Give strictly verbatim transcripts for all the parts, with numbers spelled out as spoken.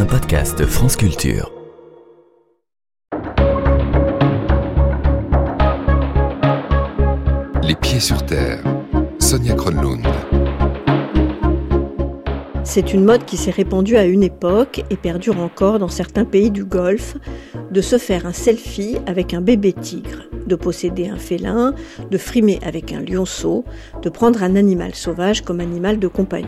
un podcast France Culture. Les pieds sur terre, Sonia Kronlund. C'est une mode qui s'est répandue à une époque et perdure encore dans certains pays du Golfe, de se faire un selfie avec un bébé tigre, de posséder un félin, de frimer avec un lionceau, de prendre un animal sauvage comme animal de compagnie.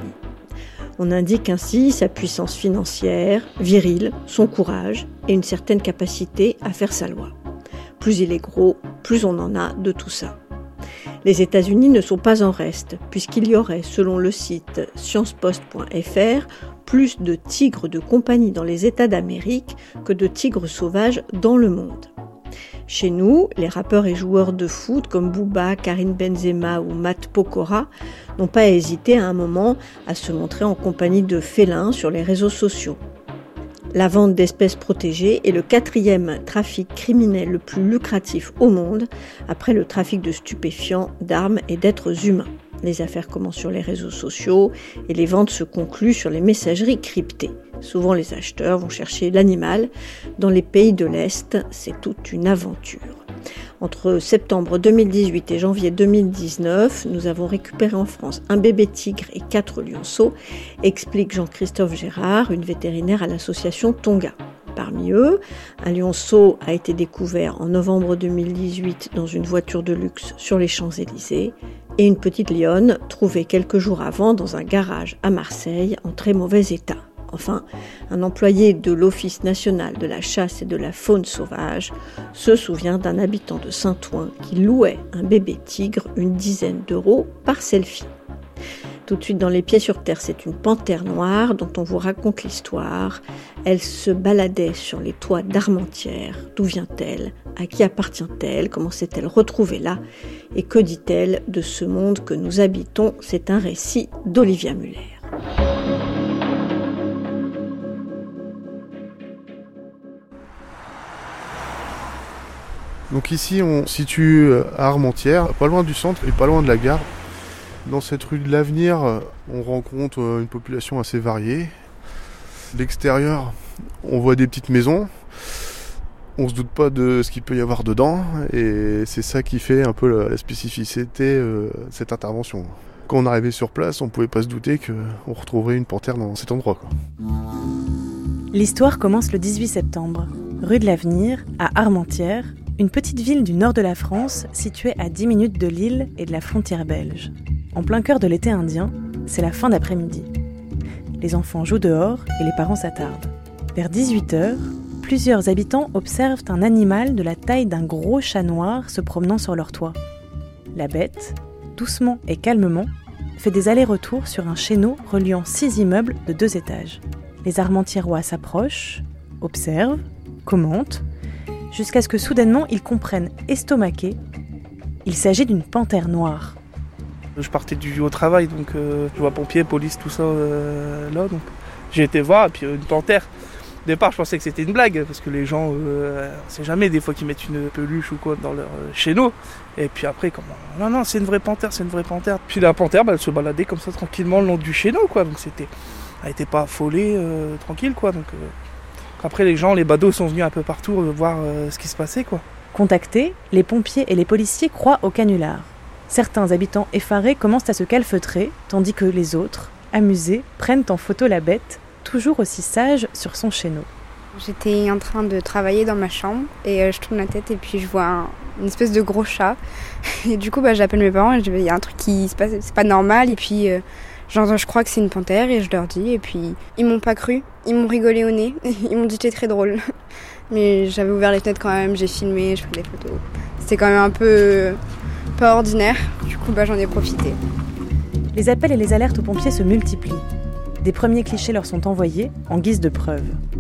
On indique ainsi sa puissance financière, virile, son courage et une certaine capacité à faire sa loi. Plus il est gros, plus on en a de tout ça. Les États-Unis ne sont pas en reste, puisqu'il y aurait, selon le site sciencepost point f r, plus de tigres de compagnie dans les États d'Amérique que de tigres sauvages dans le monde. Chez nous, les rappeurs et joueurs de foot comme Booba, Karim Benzema ou Matt Pokora n'ont pas hésité à un moment à se montrer en compagnie de félins sur les réseaux sociaux. La vente d'espèces protégées est le quatrième trafic criminel le plus lucratif au monde, après le trafic de stupéfiants, d'armes et d'êtres humains. Les affaires commencent sur les réseaux sociaux et les ventes se concluent sur les messageries cryptées. Souvent, les acheteurs vont chercher l'animal. Dans les pays de l'Est, c'est toute une aventure. Entre septembre deux mille dix-huit et janvier deux mille dix-neuf, nous avons récupéré en France un bébé tigre et quatre lionceaux, explique Jean-Christophe Gérard, une vétérinaire à l'association Tonga. Parmi eux, un lionceau a été découvert en novembre deux mille dix-huit dans une voiture de luxe sur les Champs-Élysées et une petite lionne trouvée quelques jours avant dans un garage à Marseille en très mauvais état. Enfin, un employé de l'Office national de la chasse et de la faune sauvage se souvient d'un habitant de Saint-Ouen qui louait un bébé tigre une dizaine d'euros par selfie. Tout de suite dans Les Pieds sur Terre, c'est une panthère noire dont on vous raconte l'histoire. Elle se baladait sur les toits d'Armentières. D'où vient-elle ? À qui appartient-elle ? Comment s'est-elle retrouvée là ? Et que dit-elle de ce monde que nous habitons ? C'est un récit d'Olivia Muller. Donc ici, on se situe à Armentières, pas loin du centre et pas loin de la gare. Dans cette rue de l'Avenir, on rencontre une population assez variée. De l'extérieur, on voit des petites maisons. On se doute pas de ce qu'il peut y avoir dedans. Et c'est ça qui fait un peu la spécificité de cette intervention. Quand on arrivait sur place, on pouvait pas se douter qu'on retrouverait une panthère dans cet endroit, quoi. L'histoire commence le dix-huit septembre, rue de l'Avenir, à Armentières, une petite ville du nord de la France située à dix minutes de Lille et de la frontière belge. En plein cœur de l'été indien, c'est la fin d'après-midi. Les enfants jouent dehors et les parents s'attardent. Vers dix-huit heures, plusieurs habitants observent un animal de la taille d'un gros chat noir se promenant sur leur toit. La bête, doucement et calmement, fait des allers-retours sur un chéneau reliant six immeubles de deux étages. Les Armentiérois s'approchent, observent, commentent, jusqu'à ce que soudainement ils comprennent estomaqués. Il s'agit d'une panthère noire. Je partais du au travail, donc euh, je vois pompiers, police, tout ça euh, là. Donc j'ai été voir, et puis une panthère. Au départ, je pensais que c'était une blague, parce que les gens, euh, on sait jamais, des fois qu'ils mettent une peluche ou quoi dans leur euh, chéneau. Et puis après, comment non, non, c'est une vraie panthère, c'est une vraie panthère. Puis la panthère, bah, elle se baladait comme ça tranquillement le long du chéneau, quoi. Donc c'était, elle n'était pas affolée, euh, tranquille, quoi. Donc euh, après, les gens, les badauds sont venus un peu partout euh, voir euh, ce qui se passait, quoi. Contactés, les pompiers et les policiers croient au canular. Certains habitants effarés commencent à se calfeutrer, tandis que les autres, amusés, prennent en photo la bête, toujours aussi sage sur son chéneau. J'étais en train de travailler dans ma chambre et euh, je tourne la tête et puis je vois un, une espèce de gros chat. Et du coup, bah, j'appelle mes parents et je dis, il y a un truc qui se passe, c'est pas normal. Et puis, euh, j'entends, je crois que c'est une panthère et je leur dis. Et puis, ils m'ont pas cru, ils m'ont rigolé au nez, ils m'ont dit que c'était très drôle. Mais j'avais ouvert les fenêtres quand même, j'ai filmé, je fais des photos. C'était quand même un peu pas ordinaire, du coup, bah, j'en ai profité. Les appels et les alertes aux pompiers se multiplient. Des premiers clichés leur sont envoyés en guise de preuve.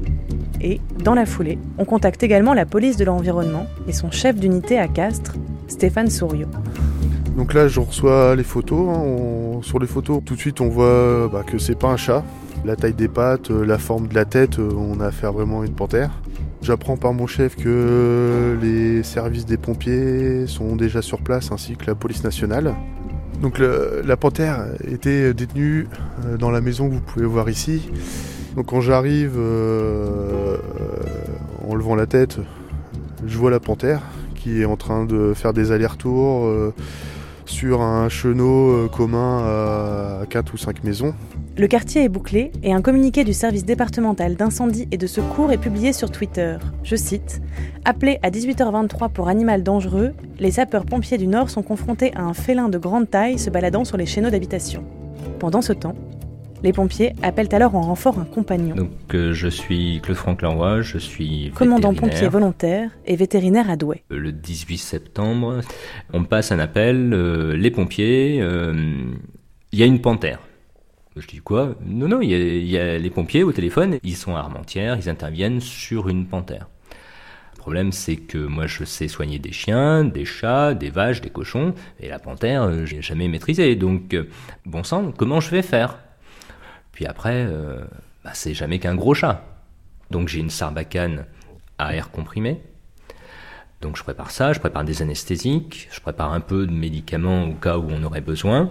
Et, dans la foulée, on contacte également la police de l'environnement et son chef d'unité à Castres, Stéphane Souriau. Donc là, je reçois les photos. Hein. On... Sur les photos, tout de suite, on voit bah, que c'est pas un chat. La taille des pattes, la forme de la tête, on a affaire vraiment à une panthère. J'apprends par mon chef que les services des pompiers sont déjà sur place, ainsi que la police nationale. Donc le, la panthère était détenue dans la maison que vous pouvez voir ici. Donc quand j'arrive euh, en levant la tête, je vois la panthère qui est en train de faire des allers-retours euh, sur un chenot euh, commun à quatre ou cinq maisons. Le quartier est bouclé et un communiqué du service départemental d'incendie et de secours est publié sur Twitter. Je cite « Appelés à dix-huit heures vingt-trois pour animal dangereux, les sapeurs-pompiers du Nord sont confrontés à un félin de grande taille se baladant sur les chéneaux d'habitation. » Pendant ce temps, les pompiers appellent alors en renfort un compagnon. Donc euh, je suis Claude Franck-Leroy, je suis commandant pompier volontaire et vétérinaire à Douai. Le dix-huit septembre, on me passe un appel, euh, les pompiers, il euh, y a une panthère. Je dis quoi ? Non, non, il y, y a les pompiers au téléphone, ils sont à Armentières, ils interviennent sur une panthère. Le problème, c'est que moi, je sais soigner des chiens, des chats, des vaches, des cochons, et la panthère, je n'ai jamais maîtrisé. Donc, bon sang, comment je vais faire ? Puis après, euh, bah, c'est jamais qu'un gros chat. Donc, j'ai une sarbacane à air comprimé. Donc, je prépare ça, je prépare des anesthésiques, je prépare un peu de médicaments au cas où on aurait besoin.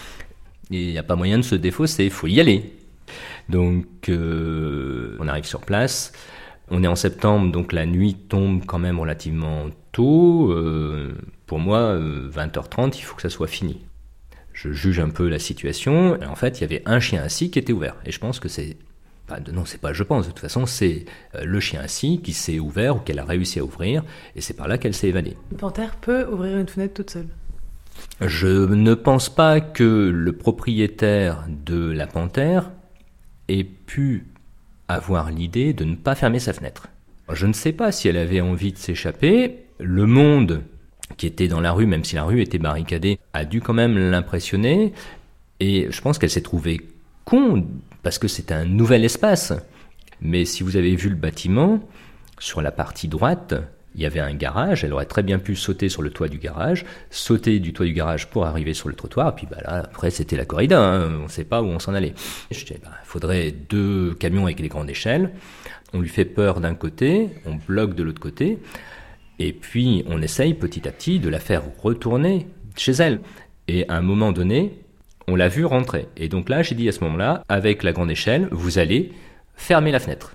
Et il n'y a pas moyen de se défausser, il faut y aller. Donc, euh, on arrive sur place. On est en septembre, donc la nuit tombe quand même relativement tôt. Euh, pour moi, euh, vingt heures trente, il faut que ça soit fini. Je juge un peu la situation. Et en fait, il y avait un chien assis qui était ouvert. Et je pense que c'est... Enfin, non, c'est pas je pense. De toute façon, c'est euh, le chien assis qui s'est ouvert ou qu'elle a réussi à ouvrir. Et c'est par là qu'elle s'est évadée. Une panthère peut ouvrir une fenêtre toute seule. Je ne pense pas que le propriétaire de la panthère ait pu avoir l'idée de ne pas fermer sa fenêtre. Je ne sais pas si elle avait envie de s'échapper. Le monde qui était dans la rue, même si la rue était barricadée, a dû quand même l'impressionner. Et je pense qu'elle s'est trouvée con, parce que c'est un nouvel espace. Mais si vous avez vu le bâtiment, sur la partie droite, il y avait un garage, elle aurait très bien pu sauter sur le toit du garage, sauter du toit du garage pour arriver sur le trottoir, et puis bah là, après, c'était la corrida, hein, on ne sait pas où on s'en allait. Je disais, bah, il faudrait deux camions avec des grandes échelles, on lui fait peur d'un côté, on bloque de l'autre côté, et puis on essaye petit à petit de la faire retourner chez elle. Et à un moment donné, on l'a vue rentrer. Et donc là, j'ai dit à ce moment-là, avec la grande échelle, vous allez fermer la fenêtre.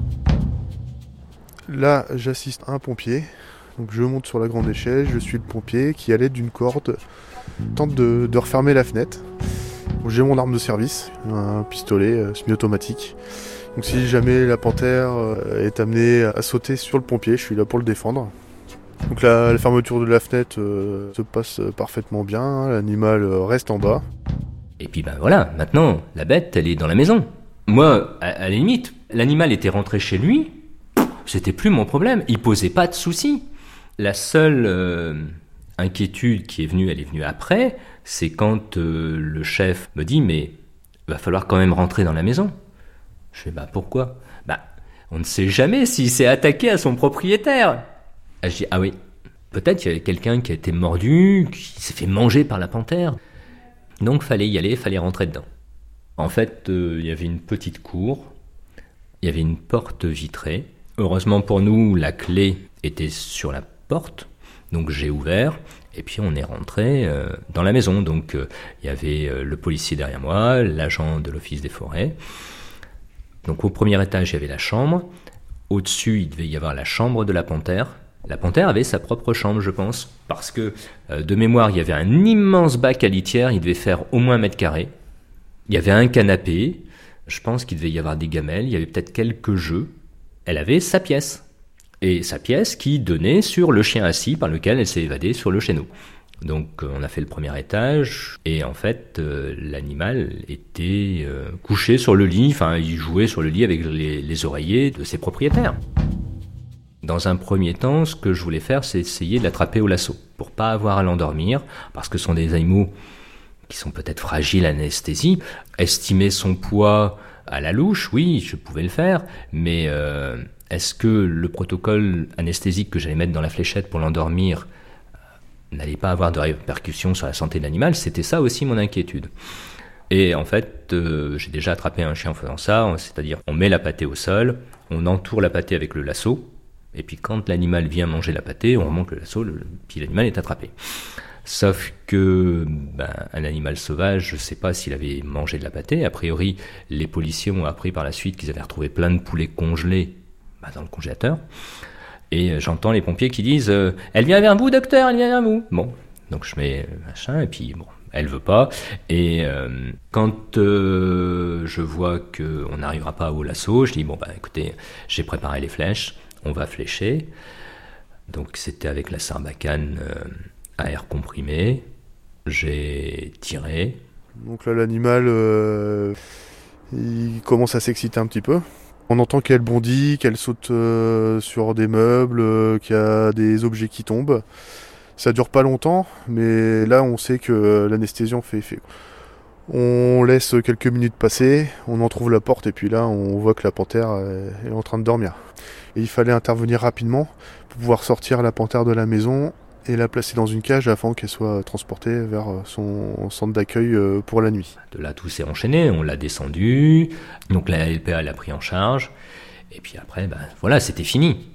Là, j'assiste à un pompier. Donc je monte sur la grande échelle, je suis le pompier qui, à l'aide d'une corde, tente de, de refermer la fenêtre. Donc, j'ai mon arme de service, un pistolet euh, semi-automatique. Donc si jamais la panthère euh, est amenée à sauter sur le pompier, je suis là pour le défendre. Donc la, la fermeture de la fenêtre euh, se passe parfaitement bien, hein, l'animal euh, reste en bas. Et puis ben voilà, maintenant, la bête, elle est dans la maison. Moi, à, à la limite, l'animal était rentré chez lui, c'était plus mon problème, il posait pas de soucis. La seule euh, inquiétude qui est venue, elle est venue après, c'est quand euh, le chef me dit « mais il va falloir quand même rentrer dans la maison ». Je fais « bah pourquoi ?»« Bah on ne sait jamais s'il s'est attaqué à son propriétaire ». Je dis « ah oui, peut-être qu'il y avait quelqu'un qui a été mordu, qui s'est fait manger par la panthère. » Donc fallait y aller, fallait rentrer dedans. En fait, euh, il y avait une petite cour, il y avait une porte vitrée. Heureusement pour nous, la clé était sur la porte, donc j'ai ouvert, et puis on est rentré euh, dans la maison. Donc euh, il y avait euh, le policier derrière moi, l'agent de l'office des forêts. Donc au premier étage, il y avait la chambre. Au-dessus, il devait y avoir la chambre de la panthère. La panthère avait sa propre chambre, je pense, parce que euh, de mémoire, il y avait un immense bac à litière, il devait faire au moins un mètre carré. Il y avait un canapé, je pense qu'il devait y avoir des gamelles, il y avait peut-être quelques jeux. Elle avait sa pièce, et sa pièce qui donnait sur le chien assis par lequel elle s'est évadée sur le chéneau. Donc on a fait le premier étage, et en fait euh, l'animal était euh, couché sur le lit, enfin il jouait sur le lit avec les, les oreillers de ses propriétaires. Dans un premier temps, ce que je voulais faire, c'est essayer de l'attraper au lasso, pour pas avoir à l'endormir, parce que ce sont des animaux qui sont peut-être fragiles à l'anesthésie. Estimer son poids à la louche, oui, je pouvais le faire, mais euh, est-ce que le protocole anesthésique que j'allais mettre dans la fléchette pour l'endormir euh, n'allait pas avoir de répercussions sur la santé de l'animal? C'était ça aussi mon inquiétude. Et en fait, euh, j'ai déjà attrapé un chien en faisant ça, c'est-à-dire on met la pâtée au sol, on entoure la pâtée avec le lasso, et puis quand l'animal vient manger la pâtée, on remonte le lasso, le, puis l'animal est attrapé. Sauf que ben, un animal sauvage, je ne sais pas s'il avait mangé de la pâtée. A priori, les policiers ont appris par la suite qu'ils avaient retrouvé plein de poulets congelés ben, dans le congélateur. Et j'entends les pompiers qui disent euh, « Elle vient vers vous, docteur, elle vient vers vous !» Bon, donc je mets machin, et puis bon, elle veut pas. Et euh, quand euh, je vois qu'on n'arrivera pas au lasso, je dis « Bon, bah écoutez, j'ai préparé les flèches, on va flécher. » Donc c'était avec la sarbacane euh, à air comprimé. J'ai tiré. Donc là, l'animal, euh, il commence à s'exciter un petit peu. On entend qu'elle bondit, qu'elle saute euh, sur des meubles, euh, qu'il y a des objets qui tombent. Ça dure pas longtemps, mais là, on sait que l'anesthésion fait effet. On laisse quelques minutes passer, on en trouve la porte, et puis là, on voit que la panthère est en train de dormir. Et il fallait intervenir rapidement pour pouvoir sortir la panthère de la maison et la placer dans une cage afin qu'elle soit transportée vers son centre d'accueil pour la nuit. De là, tout s'est enchaîné, on l'a descendu, donc la L P A l'a pris en charge, et puis après, ben, voilà, c'était fini.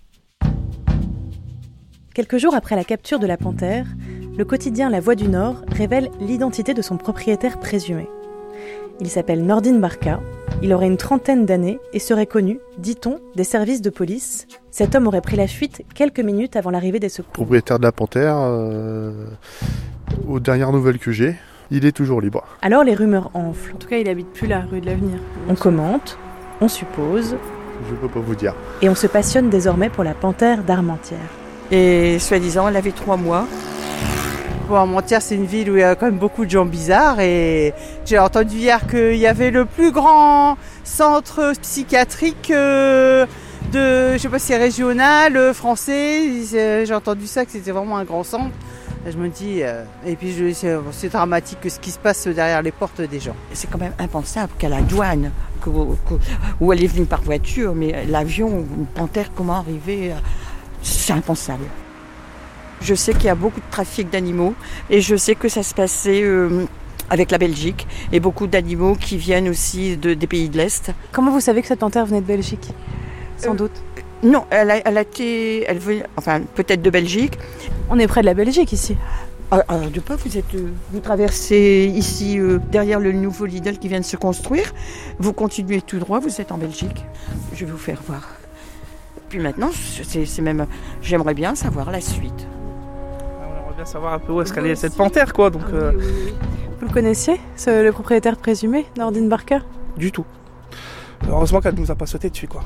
Quelques jours après la capture de la panthère, le quotidien La Voix du Nord révèle l'identité de son propriétaire présumé. Il s'appelle Nordine Barka, il aurait une trentaine d'années et serait connu, dit-on, des services de police. Cet homme aurait pris la fuite quelques minutes avant l'arrivée des secours. Propriétaire de la panthère, euh, aux dernières nouvelles que j'ai, il est toujours libre. Alors les rumeurs enflent. En tout cas, il habite plus là, rue de l'Avenir. On commente, on suppose. Je peux pas vous dire. Et on se passionne désormais pour la panthère d'Armentières. Et soi-disant, elle avait trois mois. Bon, Armentières, c'est une ville où il y a quand même beaucoup de gens bizarres et j'ai entendu hier qu'il y avait le plus grand centre psychiatrique de, je sais pas si c'est régional, français. J'ai entendu ça, que c'était vraiment un grand centre. Je me dis, et puis je, c'est, c'est dramatique ce qui se passe derrière les portes des gens. C'est quand même impensable qu'à la douane, que, que, où elle est venue par voiture, mais l'avion, une panthère, comment arriver, c'est impensable. Je sais qu'il y a beaucoup de trafic d'animaux et je sais que ça se passait euh, avec la Belgique et beaucoup d'animaux qui viennent aussi de, des pays de l'Est. Comment vous savez que cette panthère venait de Belgique ? Sans euh, doute. Non, elle a, elle a été, elle veut, enfin peut-être de Belgique. On est près de la Belgique ici. Alors, alors de pas, vous êtes, vous traversez ici euh, derrière le nouveau Lidl qui vient de se construire. Vous continuez tout droit, vous êtes en Belgique. Je vais vous faire voir. Puis maintenant, c'est, c'est même, j'aimerais bien savoir la suite. Bien savoir un peu où est-ce qu'elle est cette panthère, quoi. Donc, euh... Vous le connaissiez, ce, le propriétaire présumé, Nordine Barka ? Du tout. Heureusement qu'elle ne nous a pas sauté dessus, quoi.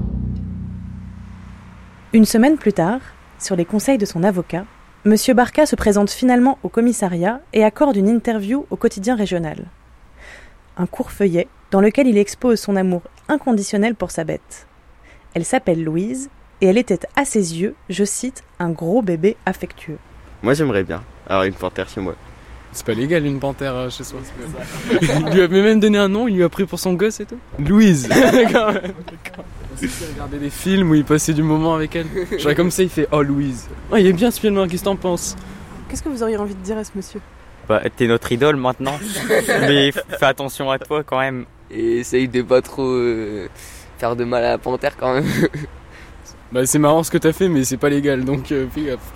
Une semaine plus tard, sur les conseils de son avocat, Monsieur Barka se présente finalement au commissariat et accorde une interview au quotidien régional. Un court feuillet dans lequel il expose son amour inconditionnel pour sa bête. Elle s'appelle Louise et elle était à ses yeux, je cite, un gros bébé affectueux. Moi j'aimerais bien avoir une panthère chez moi. C'est pas légal une panthère euh, chez soi. Il lui avait même donné un nom, il lui a pris pour son gosse et tout. Louise. D'accord. Il regardait des films où il passait du moment avec elle. Genre comme ça il fait oh Louise. Oh, il est bien ce film, qu'est-ce que t'en penses ? Qu'est-ce que vous auriez envie de dire à ce monsieur ? Bah t'es notre idole maintenant. Mais fais attention à toi quand même. Et essaye de pas trop euh, faire de mal à la panthère quand même. Bah c'est marrant ce que t'as fait mais c'est pas légal donc euh, fais gaffe.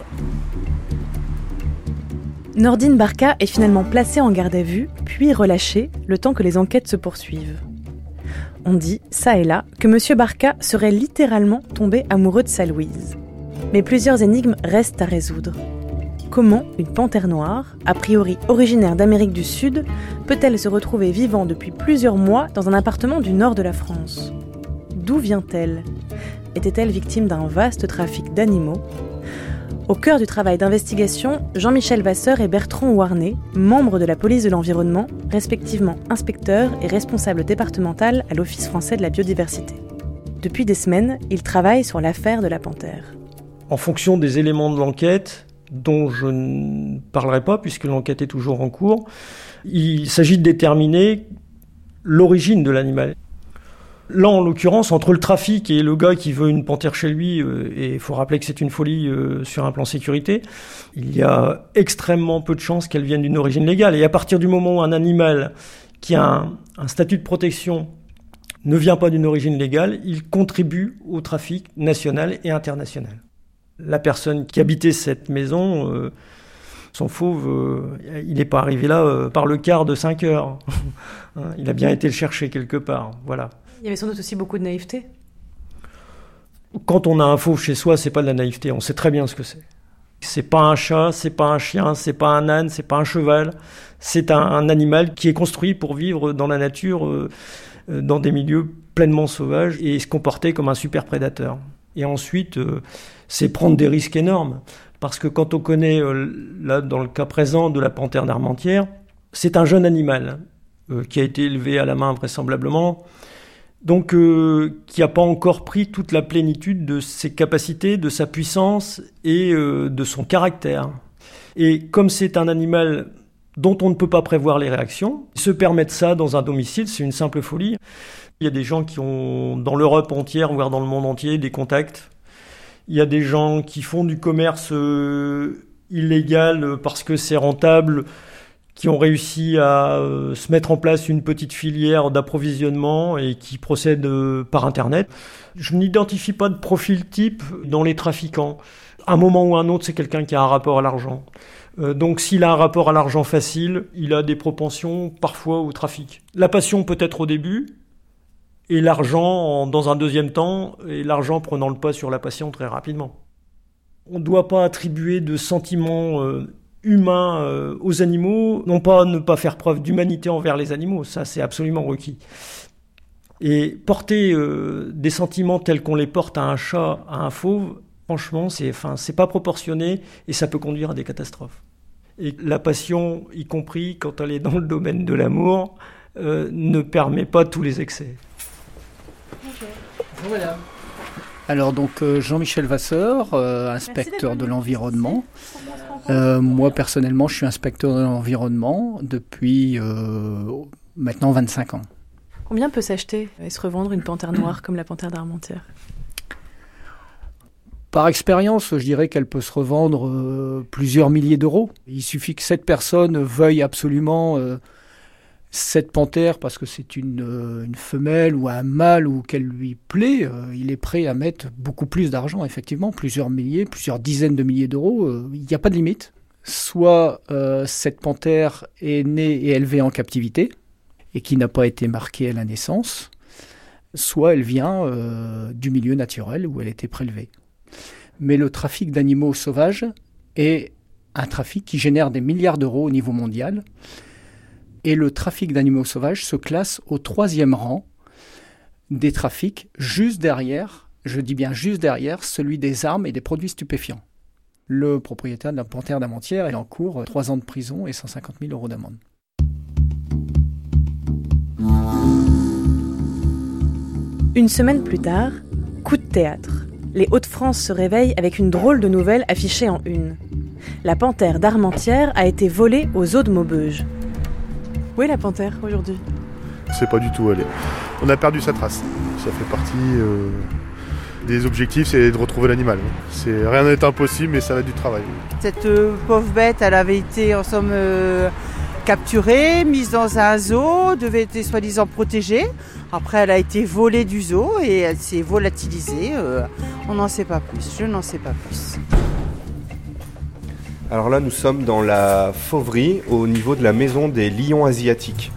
Nordine Barka est finalement placé en garde à vue, puis relâché, le temps que les enquêtes se poursuivent. On dit, ça et là, que Monsieur Barka serait littéralement tombé amoureux de sa Louise. Mais plusieurs énigmes restent à résoudre. Comment une panthère noire, a priori originaire d'Amérique du Sud, peut-elle se retrouver vivant depuis plusieurs mois dans un appartement du nord de la France ? D'où vient-elle ? Était-elle victime d'un vaste trafic d'animaux ? Au cœur du travail d'investigation, Jean-Michel Vasseur et Bertrand Warnet, membres de la police de l'environnement, respectivement inspecteurs et responsables départemental à l'Office français de la biodiversité. Depuis des semaines, ils travaillent sur l'affaire de la panthère. En fonction des éléments de l'enquête, dont je ne parlerai pas puisque l'enquête est toujours en cours, il s'agit de déterminer l'origine de l'animal. Là, en l'occurrence, entre le trafic et le gars qui veut une panthère chez lui, euh, et il faut rappeler que c'est une folie euh, sur un plan sécurité, il y a extrêmement peu de chances qu'elle vienne d'une origine légale. Et à partir du moment où un animal qui a un, un statut de protection ne vient pas d'une origine légale, il contribue au trafic national et international. La personne qui habitait cette maison euh, Son fauve, euh, il n'est pas arrivé là euh, par le quart de cinq heures. Il a bien été le chercher quelque part, voilà. Il y avait sans doute aussi beaucoup de naïveté. Quand on a un fauve chez soi, c'est pas de la naïveté, on sait très bien ce que c'est. C'est pas un chat, c'est pas un chien, c'est pas un âne, c'est pas un cheval. C'est un, un animal qui est construit pour vivre dans la nature, euh, dans des milieux pleinement sauvages et se comporter comme un super prédateur. Et ensuite, euh, c'est prendre des risques énormes. Parce que quand on connaît, euh, là, dans le cas présent de la panthère d'Armentières, c'est un jeune animal euh, qui a été élevé à la main vraisemblablement, donc euh, qui n'a pas encore pris toute la plénitude de ses capacités, de sa puissance et euh, de son caractère. Et comme c'est un animal dont on ne peut pas prévoir les réactions, se permettre ça dans un domicile, c'est une simple folie. Il y a des gens qui ont, dans l'Europe entière, voire dans le monde entier, des contacts. Il y a des gens qui font du commerce euh, illégal parce que c'est rentable, qui ont réussi à euh, se mettre en place une petite filière d'approvisionnement et qui procèdent euh, par Internet. Je n'identifie pas de profil type dans les trafiquants. À un moment ou à un autre, c'est quelqu'un qui a un rapport à l'argent. Euh, donc s'il a un rapport à l'argent facile, il a des propensions parfois au trafic. La passion peut-être au début, et l'argent dans un deuxième temps, et l'argent prenant le pas sur la passion très rapidement. On ne doit pas attribuer de sentiments euh, humains euh, aux animaux, non pas ne pas faire preuve d'humanité envers les animaux, ça c'est absolument requis. Et porter euh, des sentiments tels qu'on les porte à un chat, à un fauve, franchement, c'est, enfin, c'est pas proportionné et ça peut conduire à des catastrophes. Et la passion, y compris quand elle est dans le domaine de l'amour, euh, ne permet pas tous les excès. Bonjour madame. Alors donc euh, Jean-Michel Vasseur, euh, inspecteur de l'environnement. Euh, moi personnellement je suis inspecteur de l'environnement depuis euh, maintenant vingt-cinq ans. Combien peut s'acheter et se revendre une panthère noire comme la panthère d'Armentières ? Par expérience, je dirais qu'elle peut se revendre euh, plusieurs milliers d'euros. Il suffit que cette personne veuille absolument euh, cette panthère parce que c'est une, euh, une femelle ou un mâle ou qu'elle lui plaît. Euh, il est prêt à mettre beaucoup plus d'argent, effectivement, plusieurs milliers, plusieurs dizaines de milliers d'euros. Euh, il n'y a pas de limite. Soit euh, cette panthère est née et élevée en captivité et qui n'a pas été marquée à la naissance, soit elle vient euh, du milieu naturel où elle a été prélevée. Mais le trafic d'animaux sauvages est un trafic qui génère des milliards d'euros au niveau mondial. Et le trafic d'animaux sauvages se classe au troisième rang des trafics, juste derrière, je dis bien juste derrière, celui des armes et des produits stupéfiants. Le propriétaire de la panthère d'Armentières est en cours trois ans de prison et cent cinquante mille euros d'amende. Une semaine plus tard, coup de théâtre. Les Hauts-de-France se réveillent avec une drôle de nouvelle affichée en une. La panthère d'Armentières a été volée aux eaux de Maubeuge. Où est la panthère aujourd'hui ? On ne sait pas du tout où elle est. On a perdu sa trace. Ça fait partie euh, des objectifs, c'est de retrouver l'animal. C'est, rien n'est impossible, mais ça va être du travail. Cette euh, pauvre bête, elle avait été en somme euh, capturée, mise dans un zoo, devait être soi-disant protégée. Après, elle a été volée du zoo et elle s'est volatilisée. Euh, on n'en sait pas plus, je n'en sais pas plus. Alors là, nous sommes dans la fauverie au niveau de la maison des lions asiatiques.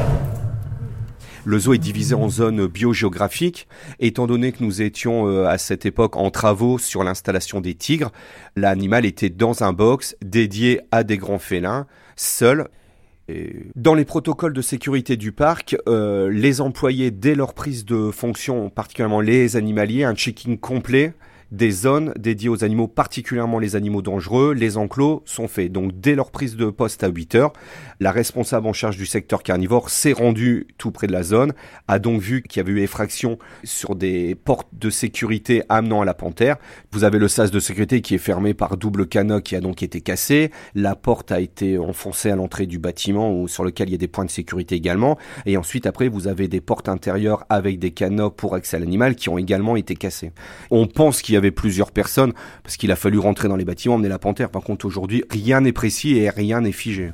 Le zoo est divisé en zones biogéographiques. Étant donné que nous étions euh, à cette époque en travaux sur l'installation des tigres, l'animal était dans un box dédié à des grands félins, seul. Et dans les protocoles de sécurité du parc, euh, les employés, dès leur prise de fonction, particulièrement les animaliers, un checking complet des zones dédiées aux animaux, particulièrement les animaux dangereux, les enclos sont faits. Donc dès leur prise de poste à huit heures, la responsable en charge du secteur carnivore s'est rendue tout près de la zone, a donc vu qu'il y avait eu effraction sur des portes de sécurité amenant à la panthère. Vous avez le sas de sécurité qui est fermé par double cadenas qui a donc été cassé. La porte a été enfoncée à l'entrée du bâtiment où, sur lequel il y a des points de sécurité également. Et ensuite, après, vous avez des portes intérieures avec des cadenas pour accès à l'animal qui ont également été cassées. On pense qu'il y a avait plusieurs personnes parce qu'il a fallu rentrer dans les bâtiments, emmener la panthère. Par contre, aujourd'hui, rien n'est précis et rien n'est figé.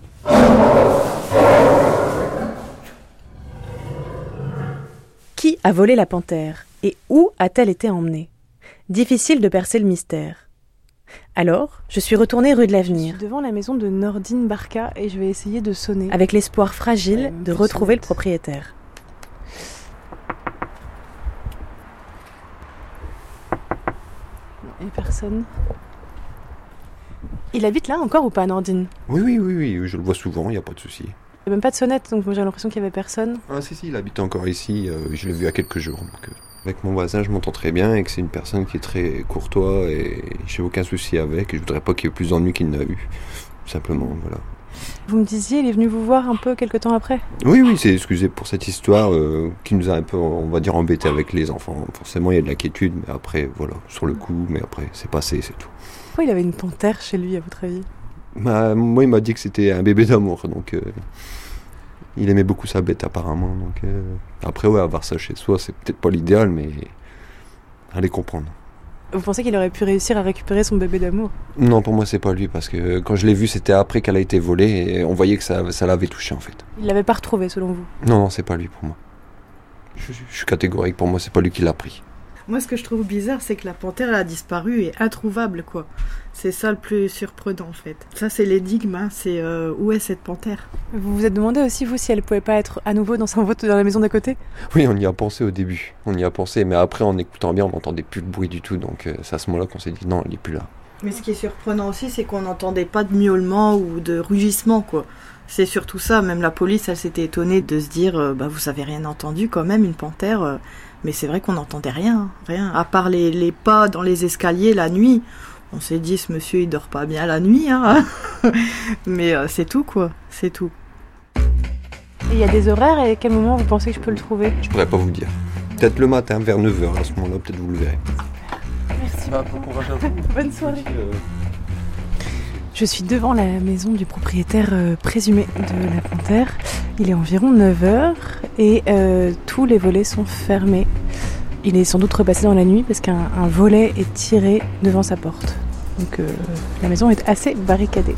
Qui a volé la panthère et où a-t-elle été emmenée ? Difficile de percer le mystère. Alors, je suis retournée rue de l'Avenir. Je suis devant la maison de Nordine Barca et je vais essayer de sonner. Avec l'espoir fragile de retrouver le propriétaire. Et personne. Il habite là encore ou pas, Nordine? Oui, oui, oui, oui, je le vois souvent, il n'y a pas de souci. Il n'y a même pas de sonnette, donc moi j'ai l'impression qu'il n'y avait personne. Ah si, si, il habite encore ici, euh, je l'ai vu il y a quelques jours. Donc, euh, avec mon voisin, je m'entends très bien et que c'est une personne qui est très courtois et j'ai aucun souci avec. Et je voudrais pas qu'il y ait plus d'ennuis qu'il n'a eu, simplement, voilà. Vous me disiez, il est venu vous voir un peu quelques temps après? Oui, oui, c'est excusez pour cette histoire euh, qui nous a un peu, on va dire, embêtés avec les enfants. Forcément, il y a de l'inquiétude, mais après, voilà, sur le coup, mais après, c'est passé, c'est tout. Pourquoi il avait une panthère chez lui, à votre avis? Bah, moi, il m'a dit que c'était un bébé d'amour, donc euh, il aimait beaucoup sa bête apparemment. Donc euh, après, ouais, avoir ça chez soi, c'est peut-être pas l'idéal, mais allez comprendre. Vous pensez qu'il aurait pu réussir à récupérer son bébé d'amour? Non, pour moi, c'est pas lui, parce que quand je l'ai vu, c'était après qu'elle a été volée et on voyait que ça, ça l'avait touché en fait. Il l'avait pas retrouvé, selon vous? Non, non, c'est pas lui pour moi. Je, je suis catégorique, pour moi, c'est pas lui qui l'a pris. Moi, ce que je trouve bizarre, c'est que la panthère elle a disparu et introuvable, quoi. C'est ça le plus surprenant, en fait. Ça, c'est l'énigme, hein. C'est euh, où est cette panthère? Vous vous êtes demandé aussi, vous, si elle pouvait pas être à nouveau dans, son, dans la maison d'à côté? Oui, on y a pensé au début. On y a pensé, mais après, en écoutant bien, on n'entendait plus le bruit du tout. Donc, euh, c'est à ce moment-là qu'on s'est dit non, elle n'est plus là. Mais ce qui est surprenant aussi, c'est qu'on n'entendait pas de miaulement ou de rugissement, quoi. C'est surtout ça. Même la police, elle s'était étonnée de se dire euh, bah, vous avez rien entendu quand même, une panthère euh... Mais c'est vrai qu'on n'entendait rien, rien. À part les, les pas dans les escaliers la nuit. On s'est dit, ce monsieur, il dort pas bien la nuit, hein. Mais euh, c'est tout, quoi. C'est tout. Et il y a des horaires, et à quel moment vous pensez que je peux le trouver? Je pourrais pas vous le dire. Peut-être le matin, vers neuf heures, à ce moment-là, peut-être vous le verrez. Merci. Ah, bon courage à vous. Bonne soirée. Je suis devant la maison du propriétaire euh, présumé de la panthère. Il est environ neuf heures et euh, tous les volets sont fermés. Il est sans doute repassé dans la nuit parce qu'un un volet est tiré devant sa porte. Donc euh, la maison est assez barricadée.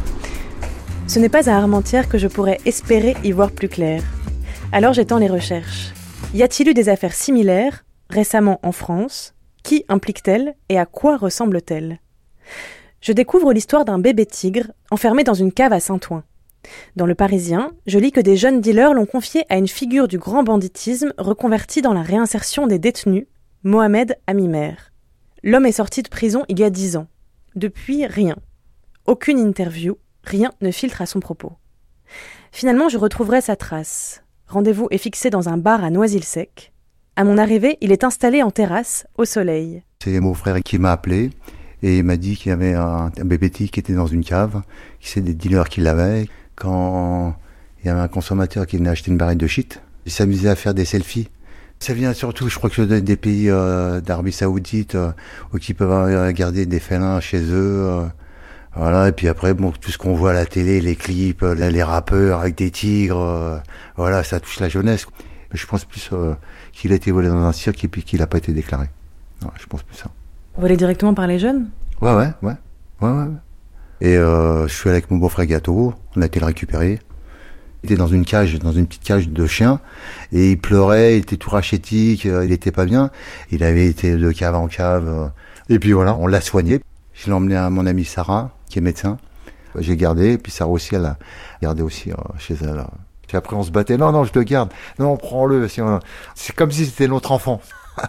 Ce n'est pas à Armentières que je pourrais espérer y voir plus clair. Alors j'étends les recherches. Y a-t-il eu des affaires similaires, récemment en France? Qui implique-t-elle et à quoi ressemble-t-elle? Je découvre l'histoire d'un bébé tigre enfermé dans une cave à Saint-Ouen. Dans Le Parisien, je lis que des jeunes dealers l'ont confié à une figure du grand banditisme reconvertie dans la réinsertion des détenus, Mohamed Amimer. L'homme est sorti de prison il y a dix ans. Depuis, rien. Aucune interview, rien ne filtre à son propos. Finalement, je retrouverai sa trace. Rendez-vous est fixé dans un bar à Noisy-le-Sec. À mon arrivée, il est installé en terrasse, au soleil. C'est mon frère qui m'a appelé. Et il m'a dit qu'il y avait un, un bébé tigre qui était dans une cave, qui c'est des dealers qui l'avaient. Quand il y avait un consommateur qui venait acheter une barrette de shit, il s'amusait à faire des selfies. Ça vient surtout, je crois que des pays euh, d'Arabie Saoudite euh, où ils peuvent euh, garder des félins chez eux. Euh, voilà. Et puis après, bon, tout ce qu'on voit à la télé, les clips, euh, les rappeurs avec des tigres, euh, voilà, ça touche la jeunesse. Mais je pense plus euh, qu'il a été volé dans un cirque et puis qu'il n'a pas été déclaré. Ouais, je pense plus ça. Volé directement par les jeunes? Ouais, ouais, ouais, ouais, ouais. Et euh, je suis allé avec mon beau-frère Gâteau, on a été le récupérer. Il était dans une cage, dans une petite cage de chien, et il pleurait, il était tout rachétique, euh, il était pas bien. Il avait été de cave en cave, euh, et puis voilà, on l'a soigné. Je l'ai emmené à mon amie Sarah, qui est médecin. J'ai gardé, et puis Sarah aussi, elle a gardé aussi euh, chez elle. Puis après, on se battait, non, non, je le garde, non, prends-le. Si on... C'est comme si c'était notre enfant.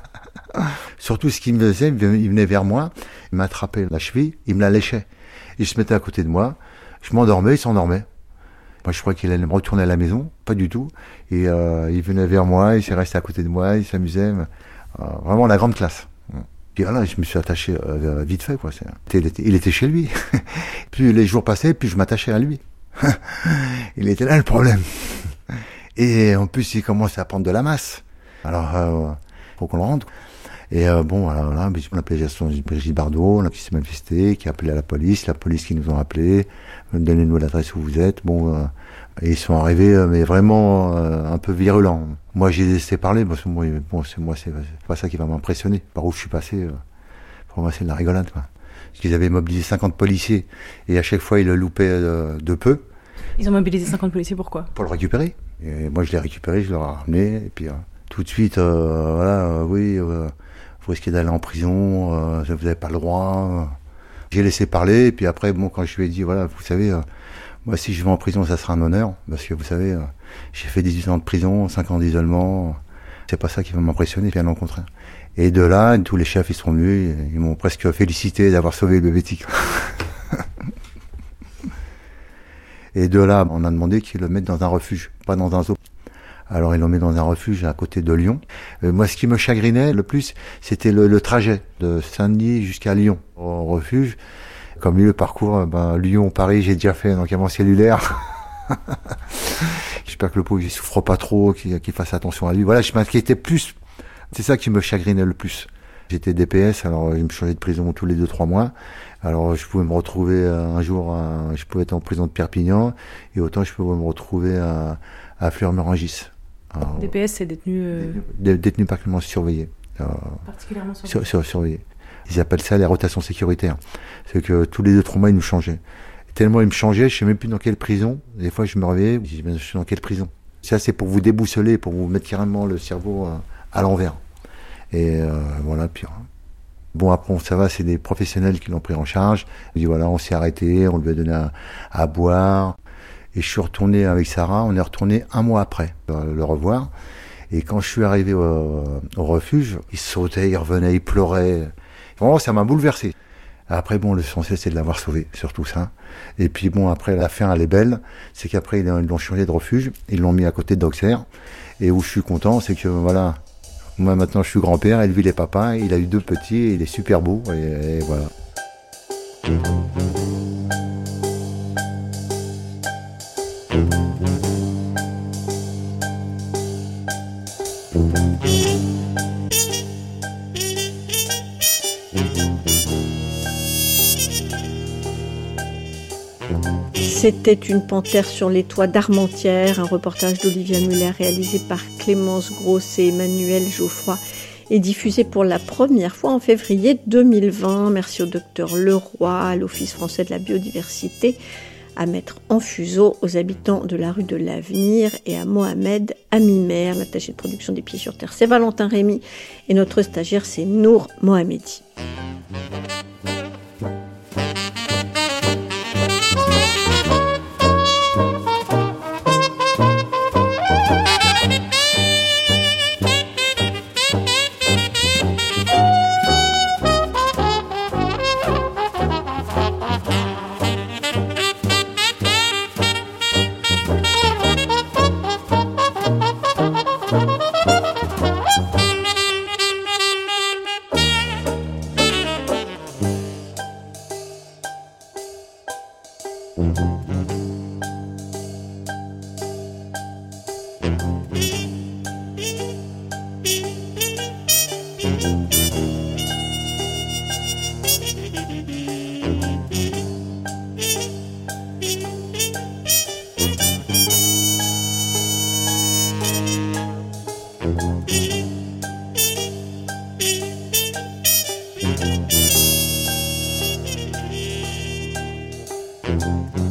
Surtout ce qu'il me faisait, il venait vers moi, il m'attrapait la cheville, il me la léchait. Il se mettait à côté de moi, je m'endormais, il s'endormait. Moi je crois qu'il allait me retourner à la maison, pas du tout. Et euh, il venait vers moi, il s'est resté à côté de moi, il s'amusait. Euh, vraiment la grande classe. Puis voilà, je me suis attaché euh, vite fait, quoi. Il était, il était chez lui. Plus les jours passaient, plus je m'attachais à lui. Il était là le problème. Et en plus il commençait à prendre de la masse. Alors euh, faut qu'on le rende. Et euh, bon, voilà, voilà, on a appelé Brigitte Bardot, qui s'est manifesté, qui a appelé à la police, la police qui nous ont appelé, donnez-nous l'adresse où vous êtes. Bon, euh, et ils sont arrivés, euh, mais vraiment euh, un peu virulents. Moi, j'ai laissé parler, parce que moi, bon, c'est moi, c'est pas ça qui va m'impressionner. Par où je suis passé, euh, pour moi, c'est de la rigolade, quoi. Parce qu'ils avaient mobilisé cinquante policiers, et à chaque fois, ils le loupaient euh, de peu. Ils ont mobilisé cinquante policiers, pourquoi? Pour le récupérer. Et moi, je l'ai récupéré, je l'ai ramené, et puis euh, tout de suite, euh, voilà, euh, oui. Euh, vous risquez d'aller en prison, euh, vous n'avez pas le droit. J'ai laissé parler, et puis après, bon, quand je lui ai dit, voilà, vous savez, euh, moi, si je vais en prison, ça sera un honneur, parce que vous savez, euh, j'ai fait dix-huit ans de prison, cinq ans d'isolement, c'est pas ça qui va m'impressionner, bien au contraire. Et de là, tous les chefs, ils sont venus, ils m'ont presque félicité d'avoir sauvé le bébé tigre. Et de là, on a demandé qu'ils le mettent dans un refuge, pas dans un zoo. Alors ils l'ont mis dans un refuge à côté de Lyon. Euh, moi, ce qui me chagrinait le plus, c'était le, le trajet de Saint-Denis jusqu'à Lyon, au refuge. Comme lui, le parcours, ben, Lyon-Paris, j'ai déjà fait, donc avant cellulaire. J'espère que le pauvre, il souffre pas trop, qu'il, qu'il fasse attention à lui. Voilà, je m'inquiétais plus. C'est ça qui me chagrinait le plus. J'étais D P S, alors je me changeais de prison tous les deux, trois mois. Alors je pouvais me retrouver un jour, à, je pouvais être en prison de Perpignan, et autant je pouvais me retrouver à, à Fleur-Mérangis. Alors, D P S, c'est détenu... Euh... Dé, détenu particulièrement surveillé. Particulièrement surveillé. Sur, sur, surveillé. Ils appellent ça les rotations sécuritaires. C'est que tous les deux, trois mois, ils nous changeaient. Et tellement ils me changeaient, je ne sais même plus dans quelle prison. Des fois, je me réveillais, je dis, je suis dans quelle prison. Ça, c'est pour vous déboussoler, pour vous mettre carrément le cerveau à, à l'envers. Et euh, voilà, puis... Bon, après, ça va, c'est des professionnels qui l'ont pris en charge. Je dis, voilà, on s'est arrêté, on lui a donné à, à boire. Et je suis retourné avec Sarah, on est retourné un mois après, le, le revoir. Et quand je suis arrivé au, au refuge, il sautait, il revenait, il pleurait. Vraiment, ça m'a bouleversé. Après, bon, l'essentiel, c'est de l'avoir sauvé, surtout ça. Et puis, bon, après, la fin, elle est belle. C'est qu'après, ils l'ont changé de refuge. Ils l'ont mis à côté d'Auxerre. Et où je suis content, c'est que, voilà, moi, maintenant, je suis grand-père. Et lui, il est papa. Il a eu deux petits. Et il est super beau. Et, et voilà. C'était une panthère sur les toits d'Armentières, un reportage d'Olivia Muller réalisé par Clémence Gross et Emmanuel Geoffroy et diffusé pour la première fois en février deux mille vingt. Merci au docteur Leroy, à l'Office français de la biodiversité, à Maître en fuseau, aux habitants de la rue de l'Avenir et à Mohamed Amimer, l'attaché de production des Pieds sur Terre. C'est Valentin Rémy et notre stagiaire c'est Nour Mohamedi. Thank you.